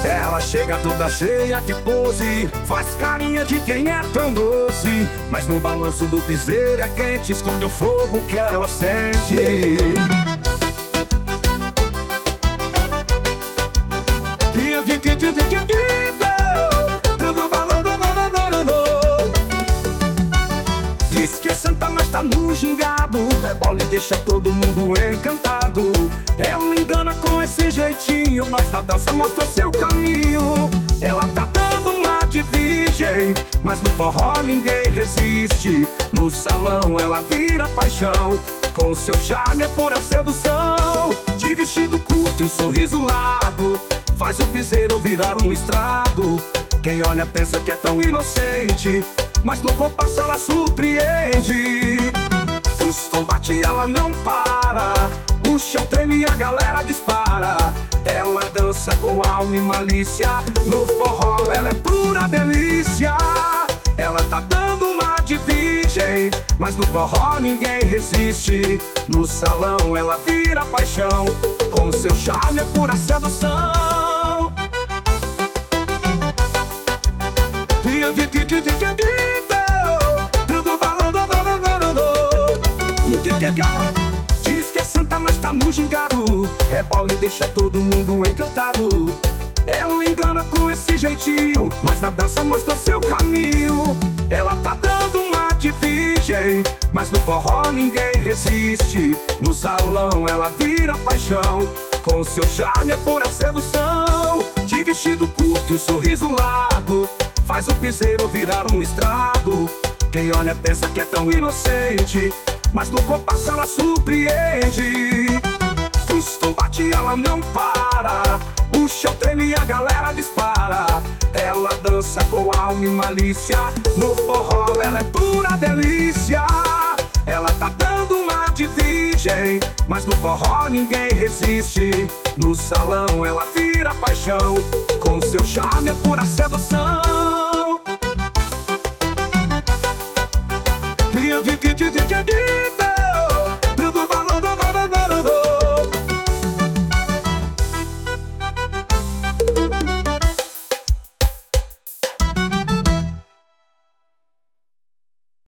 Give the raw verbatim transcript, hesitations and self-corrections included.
Ela chega toda cheia de pose, faz carinha de quem é tão doce, mas no balanço do piseiro é quente, esconde o fogo que ela sente. Diz que é santa, mas tá no gingado, rebola e deixa todo mundo encantado. Ela engana com esse jeitinho, mas na dança mostra seu caminho. Ela tá dando uma de virgem, mas no forró ninguém resiste. No salão ela vira paixão, com seu charme é pura sedução. De vestido curto e um sorriso largo, faz o piseiro virar um estrago. Quem olha pensa que é tão inocente, mas no compasso ela surpreende. Os tom bate ela não para, o chão treme e a galera dispara. Ela dança com alma e malícia, no forró ela é pura delícia. Ela tá dando uma de virgem, mas no forró ninguém resiste. No salão ela vira paixão, com seu charme é pura sedução. Diz que é santa, mas tá no gingado, rebola e deixa todo mundo encantado. Ela engana com esse jeitinho, mas na dança mostra seu caminho. Ela tá dando uma de virgem, mas no forró ninguém resiste. No salão ela vira paixão, com seu charme é pura sedução. De vestido curto e um sorriso largo, faz o piseiro virar um estrago. Quem olha pensa que é tão inocente, mas no compasso ela surpreende. Os tom bate ela não para, o chão treme e a galera dispara. Ela dança com alma e malícia, no forró ela é pura delícia. Ela tá dando uma de virgem, mas no forró ninguém resiste. No salão ela vira paixão, com seu charme é pura sedução.